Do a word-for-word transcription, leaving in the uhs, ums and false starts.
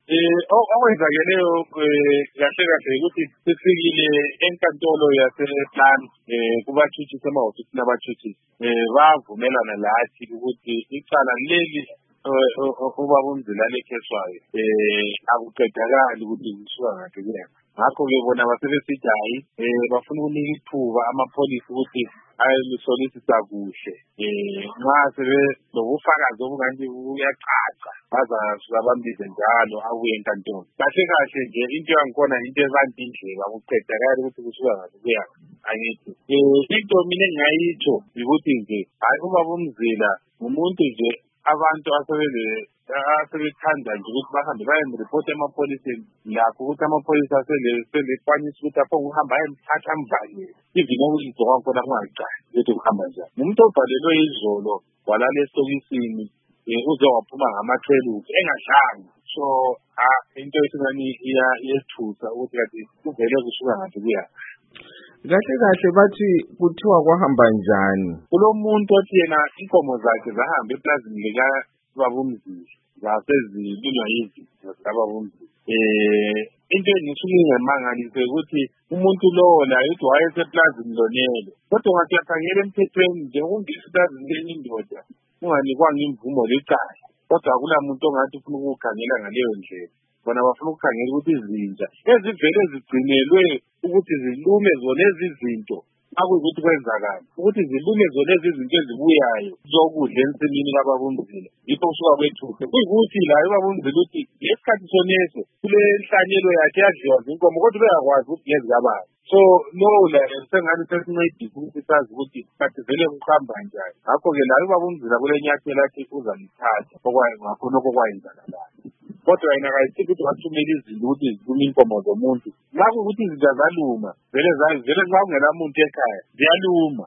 Eh okwenzakeleyo kahle kahle ukuthi sifikile enkantolo yasePlan eh kubathuthisi emahhovisi labathuthisi eh bavumelana lathi ukuthi icala leli ubaba uMzila lekheswayo eh akuqedakali ukuthi kusuka ngaphi kuya ngakho-ke bona basebesithi hayi um bafuna ukunika ithuba amapholisa ukuthi ayelisolisisa kuhle um nxa sebelobufakazi obungathi buyacaca bazasuka bambize njalo abuye enkantolo. Kahle kahle nje into yangikhona into ezanti indleba akuqedakali ukuthi kusuka ngaphi kuya angithi um into mina engingayitsho yikuthi nje hayi ubaba uMzila ngumuntu nje abantu asebele asebethanda nje ukuthi bahambe bayemripota emapholiseni lakho ukuthi amapholisa selekwanisa ukuthi apho ukuhamba ayemthatha amvalele even okuzizwa kwakhona kungaqali ukuthi kuhamba njani. Umuntu obhalelwe izolo walala esokisini uze waphuma ngamathweluki engadlanga so into esingani iyethusa ukuthi kathi kuvele kusuka ngathi kuya kahle kahle bathi kuthiwa kwahamba njani kulo muntu othi yena inkomo zakhe zahamba eplazini lika baba uMzila zasezilinywa yizinto zaba uMzila eh into engisuke ngemangalise ukuthi umuntu lowo la yithi wayeseplazini lonelo kodwa ngathi yakhangela emthethweni nje ungisiplazini lenye indoda unganikwanga imvumo lecala kodwa akulamuntu ongathi ufuna ukukhangela ngaleyo ndlela bona bafuna ukukhangela ukuthi izinja ezivele zigcinelwe ukuthi zilume zona lezi zinto akuyikuthi kwenzakala ukuthi zilume zona lezi zinto ezibuyayo zokudla ensimini kababa uMzila yikho kusuka kwethuke kuyikuthi la ubaba uMzila uthi lesikhathi soneso kule nhlanyelo yakhe yadliwa zinkomo kodwa uyakwazi ukuthi ngezikababa so no la sengani sesincedisa ukuthi sazi ukuthi kathi vele kuhamba njani ngakho-ke la ubaba uMzila kule nyathela athi uzamthatha ngakho okwayenzakalayo kodwa yena kayithi ukuthi wathumela izinto ukuthi zilume inkomo zomuntu nxa kuyukuthi izinto zaluma vele vele nxa kungela muntu ekhaya ziyaluma